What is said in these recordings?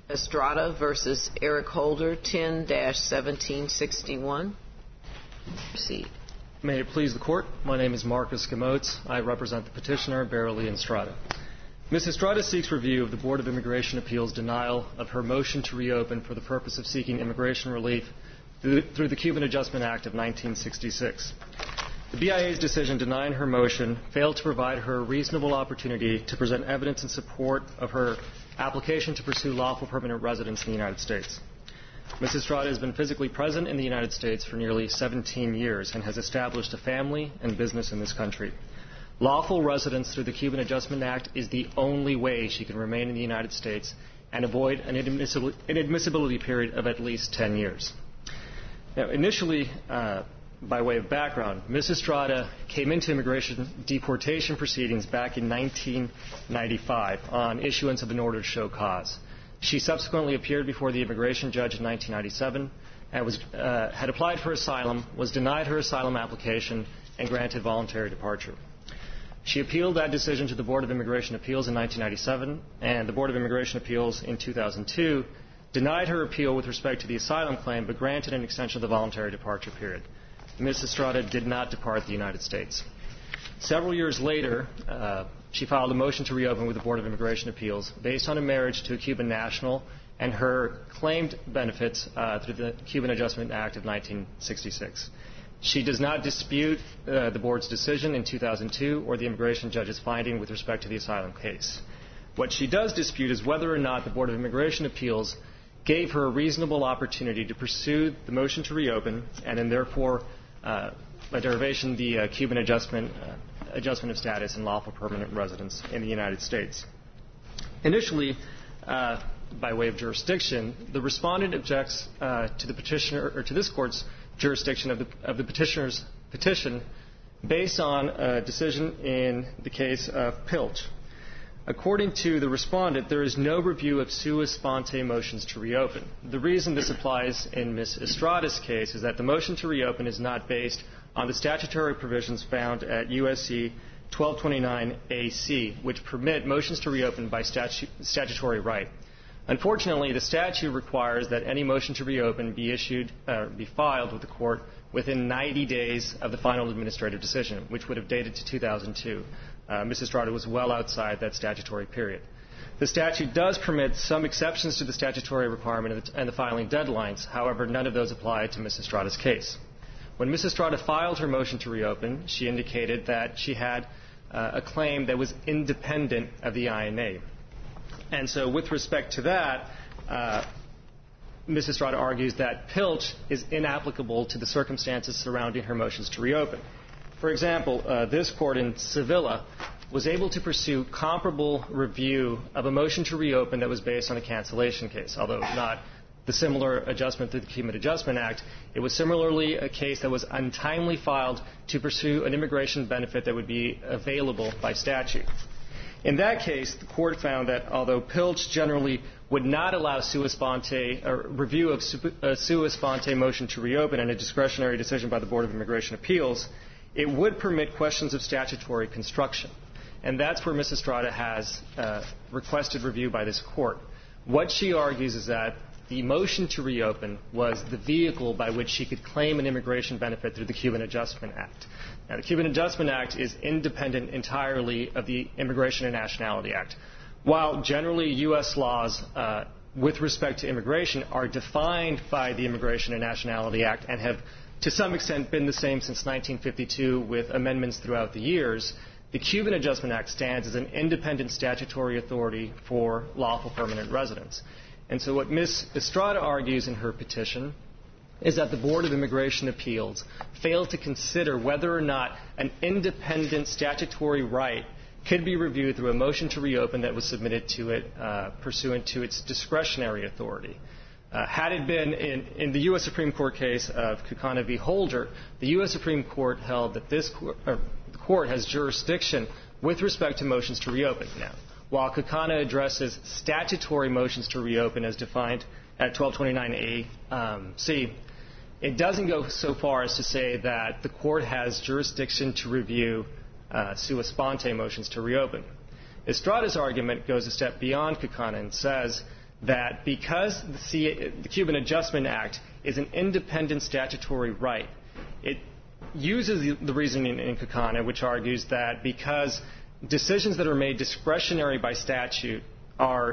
Estrada versus Eric Holder, 10-1761. Proceed. May it please the Court, my name is Marcus Gamotes. I represent the petitioner, Beryl Estrada. Ms. Estrada seeks review of the Board of Immigration Appeals' denial of her motion to reopen for the purpose of seeking immigration relief through the Cuban Adjustment Act of 1966. The BIA's decision denying her motion failed to provide her a reasonable opportunity to present evidence in support of her application to pursue lawful permanent residence in the United States. Ms. Estrada has been physically present in the United States for nearly 17 years and has established a family and business in this country. Lawful residence through the Cuban Adjustment Act is the only way she can remain in the United States and avoid an inadmissibility period of at least 10 years. Now, initially, by way of background, Ms. Estrada came into immigration deportation proceedings back in 1995 on issuance of an order to show cause. She subsequently appeared before the immigration judge in 1997 and had applied for asylum, was denied her asylum application, and granted voluntary departure. She appealed that decision to the Board of Immigration Appeals in 1997, and the Board of Immigration Appeals in 2002 denied her appeal with respect to the asylum claim, but granted an extension of the voluntary departure period. Ms. Estrada did not depart the United States. Several years later, she filed a motion to reopen with the Board of Immigration Appeals based on a marriage to a Cuban national and her claimed benefits through the Cuban Adjustment Act of 1966. She does not dispute the Board's decision in 2002 or the immigration judge's finding with respect to the asylum case. What she does dispute is whether or not the Board of Immigration Appeals gave her a reasonable opportunity to pursue the motion to reopen and therefore, by derivation, the Cuban adjustment of status and lawful permanent residence in the United States. Initially, by way of jurisdiction, the respondent objects to the petitioner or to this court's jurisdiction of the petitioner's petition based on a decision in the case of Pilch. According to the respondent, there is no review of sua sponte motions to reopen. The reason this applies in Ms. Estrada's case is that the motion to reopen is not based on the statutory provisions found at USC 1229AC, which permit motions to reopen by statutory right. Unfortunately, the statute requires that any motion to reopen be filed with the court within 90 days of the final administrative decision, which would have dated to 2002. Ms. Estrada was well outside that statutory period. The statute does permit some exceptions to the statutory requirement and the filing deadlines. However, none of those apply to Ms. Estrada's case. When Ms. Estrada filed her motion to reopen, she indicated that she had a claim that was independent of the INA. And so with respect to that, Ms. Estrada argues that Pilch is inapplicable to the circumstances surrounding her motions to reopen. For example, this court in Sevilla was able to pursue comparable review of a motion to reopen that was based on a cancellation case, although not the similar adjustment through the Cuban Adjustment Act. It was similarly a case that was untimely filed to pursue an immigration benefit that would be available by statute. In that case, the court found that although Pilch generally would not allow sua sponte, or review of a sua sponte motion to reopen and a discretionary decision by the Board of Immigration Appeals, it would permit questions of statutory construction. And that's where Ms. Estrada has requested review by this court. What she argues is that the motion to reopen was the vehicle by which she could claim an immigration benefit through the Cuban Adjustment Act. Now, the Cuban Adjustment Act is independent entirely of the Immigration and Nationality Act. While generally U.S. laws with respect to immigration are defined by the Immigration and Nationality Act and have to some extent been the same since 1952 with amendments throughout the years, the Cuban Adjustment Act stands as an independent statutory authority for lawful permanent residence. And so what Ms. Estrada argues in her petition is that the Board of Immigration Appeals failed to consider whether or not an independent statutory right could be reviewed through a motion to reopen that was submitted to it pursuant to its discretionary authority. Had it been in the U.S. Supreme Court case of Kukana v. Holder, the U.S. Supreme Court held that the court has jurisdiction with respect to motions to reopen. Now, while Kukana addresses statutory motions to reopen as defined at 1229A-C, it doesn't go so far as to say that the court has jurisdiction to review sua sponte motions to reopen. Estrada's argument goes a step beyond Kukana and says that because the Cuban Adjustment Act is an independent statutory right, it uses the reasoning in Kekana, which argues that because decisions that are made discretionary by statute are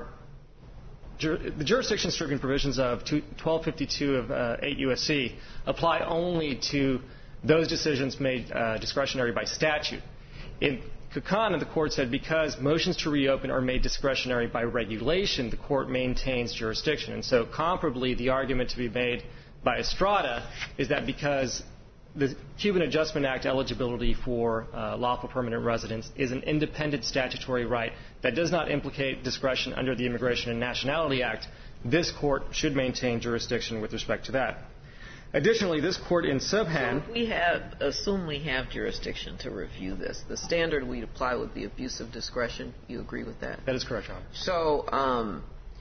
the jurisdiction-stricken provisions of 1252 of 8 U.S.C. apply only to those decisions made discretionary by statute. In Kekana, the court said because motions to reopen are made discretionary by regulation, the court maintains jurisdiction. And so comparably, the argument to be made by Estrada is that because the Cuban Adjustment Act eligibility for lawful permanent residence is an independent statutory right that does not implicate discretion under the Immigration and Nationality Act, this court should maintain jurisdiction with respect to that. Additionally, this court in Subhan... So assume we have jurisdiction to review this. The standard we'd apply would be abuse of discretion. You agree with that? That is correct, Your Honor. So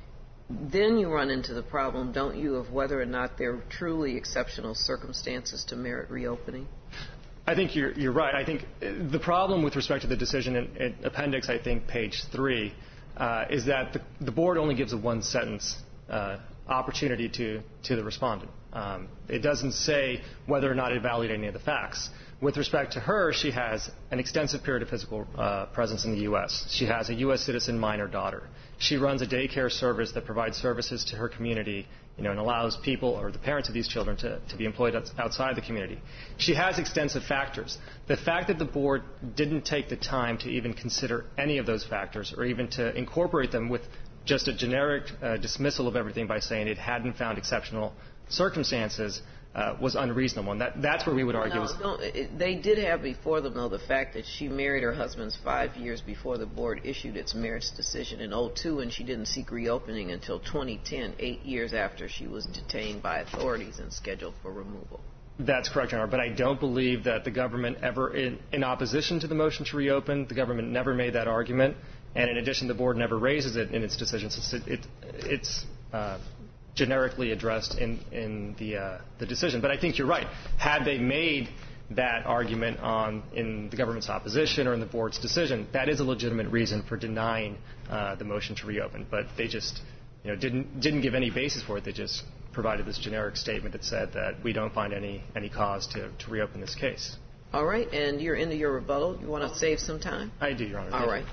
then you run into the problem, don't you, of whether or not there are truly exceptional circumstances to merit reopening? I think you're right. I think the problem with respect to the decision in appendix, I think, page 3, is that the board only gives a one-sentence opportunity to the respondent. It doesn't say whether or not it validated any of the facts. With respect to her, she has an extensive period of physical presence in the U.S. She has a U.S. citizen minor daughter. She runs a daycare service that provides services to her community, and allows people or the parents of these children to be employed outside the community. She has extensive factors. The fact that the board didn't take the time to even consider any of those factors or even to incorporate them with just a generic dismissal of everything by saying it hadn't found exceptional circumstances was unreasonable. And that's where we would argue. They did have before them, though, the fact that she married her husband 5 years before the board issued its merits decision in 2002, and she didn't seek reopening until 2010, 8 years after she was detained by authorities and scheduled for removal. That's correct, Your Honor. But I don't believe that the government ever, in opposition to the motion to reopen, the government never made that argument. And in addition, the board never raises it in its decisions. It's generically addressed in the decision. But I think you're right. Had they made that argument in the government's opposition or in the board's decision, that is a legitimate reason for denying the motion to reopen. But they just didn't give any basis for it. They just provided this generic statement that said that we don't find any cause to reopen this case. All right. And you're into your rebuttal. You want to save some time? I do, Your Honor. All right.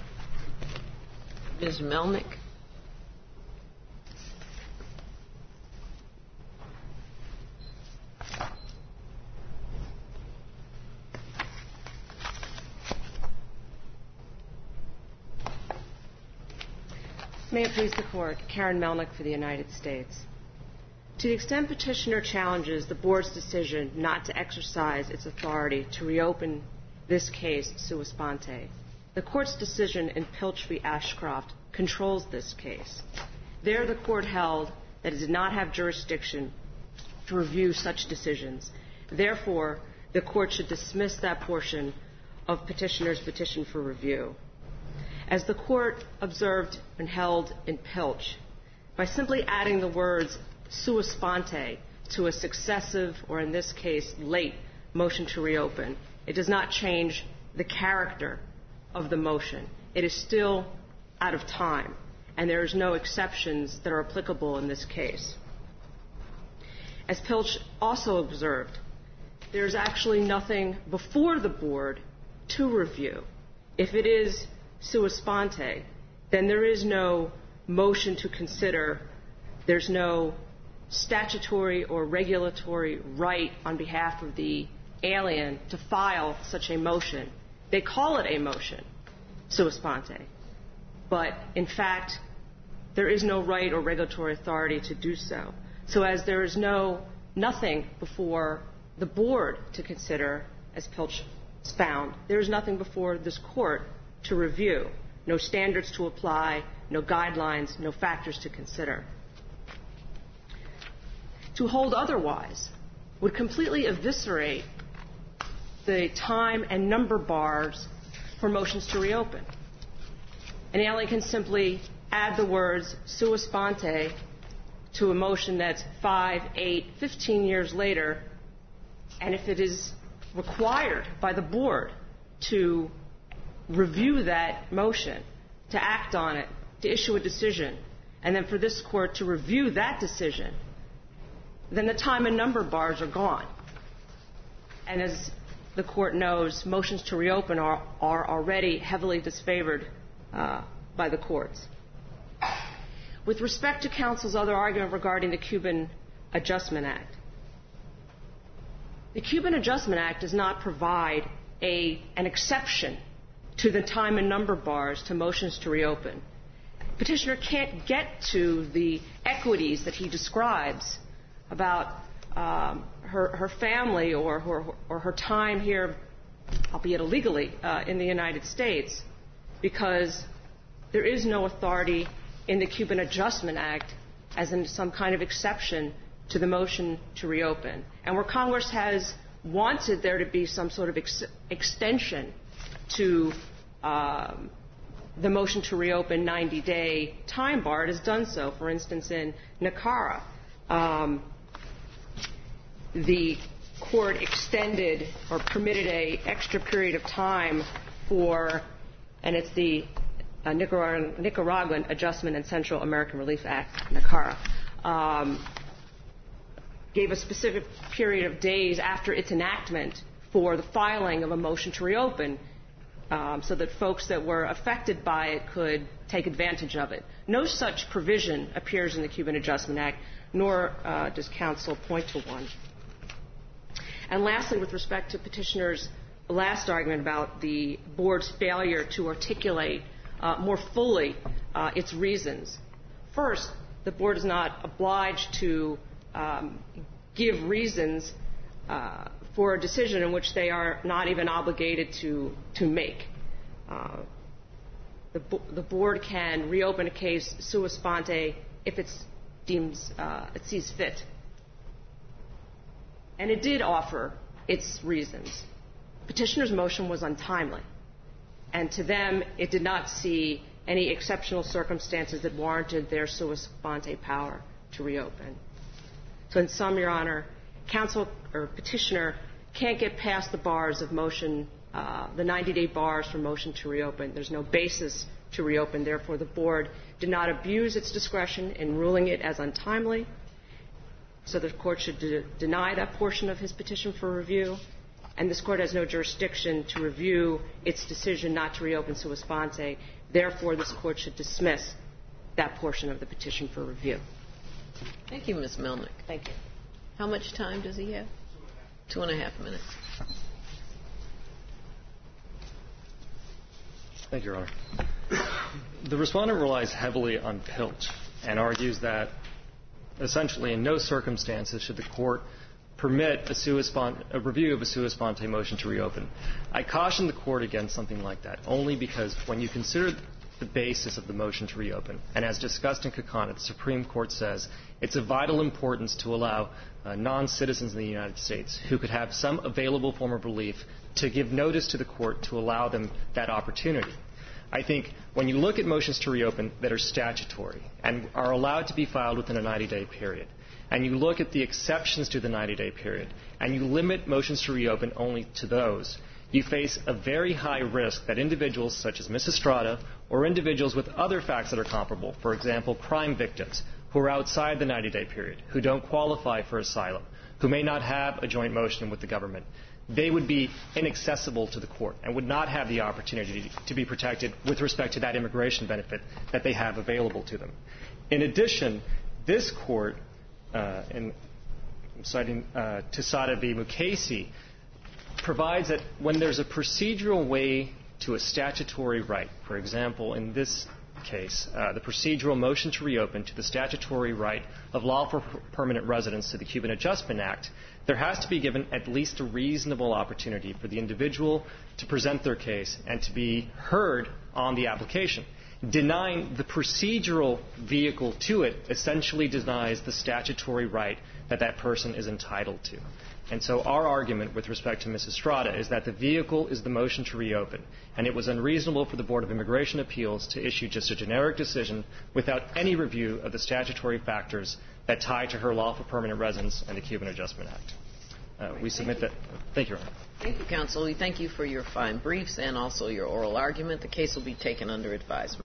Ms. Melnick. May it please the Court, Karen Melnick for the United States. To the extent petitioner challenges the board's decision not to exercise its authority to reopen this case sua sponte, the Court's decision in Pilch v. Ashcroft controls this case. There, the Court held that it did not have jurisdiction to review such decisions. Therefore, the Court should dismiss that portion of petitioner's petition for review. As the Court observed and held in Pilch, by simply adding the words sua sponte to a successive, or in this case, late motion to reopen, it does not change the character of the motion. It is still out of time, and there is no exceptions that are applicable in this case. As Pilch also observed, there is actually nothing before the board to review. If it is sua sponte, then there is no motion to consider. There's no statutory or regulatory right on behalf of the alien to file such a motion. They call it a motion, sua sponte. But, in fact, there is no right or regulatory authority to do so. So as there is nothing before the board to consider, as Pilch found, there is nothing before this Court to review, no standards to apply, no guidelines, no factors to consider. To hold otherwise would completely eviscerate the time and number bars for motions to reopen. An alien can simply add the words sua sponte to a motion that's 5, 8, 15 years later, and if it is required by the board to review that motion, to act on it, to issue a decision, and then for this court to review that decision, then the time and number bars are gone. And as the court knows, motions to reopen are already heavily disfavored by the courts. With respect to counsel's other argument regarding the Cuban Adjustment Act, the Cuban Adjustment Act does not provide an exception to the time and number bars to motions to reopen. Petitioner can't get to the equities that he describes about her family or her time here, albeit illegally, in the United States, because there is no authority in the Cuban Adjustment Act as in some kind of exception to the motion to reopen. And where Congress has wanted there to be some sort of extension to the motion to reopen 90-day time bar, it has done so. For instance, in Nicara, the court extended or permitted an extra period of time for, and it's the Nicaraguan Adjustment and Central American Relief Act, Nicara, gave a specific period of days after its enactment for the filing of a motion to reopen so that folks that were affected by it could take advantage of it. No such provision appears in the Cuban Adjustment Act, nor does counsel point to one. And lastly, with respect to petitioner's last argument about the board's failure to articulate more fully its reasons, first, the board is not obliged to give reasons for a decision in which they are not even obligated to make. The board can reopen a case sua sponte if it sees fit. And it did offer its reasons. Petitioner's motion was untimely, and to them it did not see any exceptional circumstances that warranted their sua sponte power to reopen. So in sum, Your Honor, counsel or petitioner can't get past the bars of motion, the 90-day bars for motion to reopen. There's no basis to reopen. Therefore, the board did not abuse its discretion in ruling it as untimely. So the court should deny that portion of his petition for review. And this court has no jurisdiction to review its decision not to reopen sua sponte. Therefore, this court should dismiss that portion of the petition for review. Thank you, Ms. Melnick. Thank you. How much time does he have? 2.5 minutes. Thank you, Your Honor. The respondent relies heavily on Pilch and argues that essentially in no circumstances should the court permit a review of a sua sponte motion to reopen. I caution the court against something like that only because when you consider the basis of the motion to reopen, and as discussed in Kakana, the Supreme Court says it's of vital importance to allow non-citizens in the United States who could have some available form of relief to give notice to the court to allow them that opportunity. I think when you look at motions to reopen that are statutory and are allowed to be filed within a 90-day period, and you look at the exceptions to the 90-day period, and you limit motions to reopen only to those, you face a very high risk that individuals such as Ms. Estrada or individuals with other facts that are comparable, for example, crime victims who are outside the 90-day period, who don't qualify for asylum, who may not have a joint motion with the government, they would be inaccessible to the court and would not have the opportunity to be protected with respect to that immigration benefit that they have available to them. In addition, this court, in citing Tisada v. Mukasey, provides that when there's a procedural way to a statutory right, for example, in this case, the procedural motion to reopen to the statutory right of lawful permanent residence to the Cuban Adjustment Act, there has to be given at least a reasonable opportunity for the individual to present their case and to be heard on the application. Denying the procedural vehicle to it essentially denies the statutory right that that person is entitled to. And so our argument with respect to Ms. Estrada is that the vehicle is the motion to reopen, and it was unreasonable for the Board of Immigration Appeals to issue just a generic decision without any review of the statutory factors that tie to her lawful permanent residence and the Cuban Adjustment Act. We submit that. Thank you, Your Honor. Thank you, counsel. We thank you for your fine briefs and also your oral argument. The case will be taken under advisement.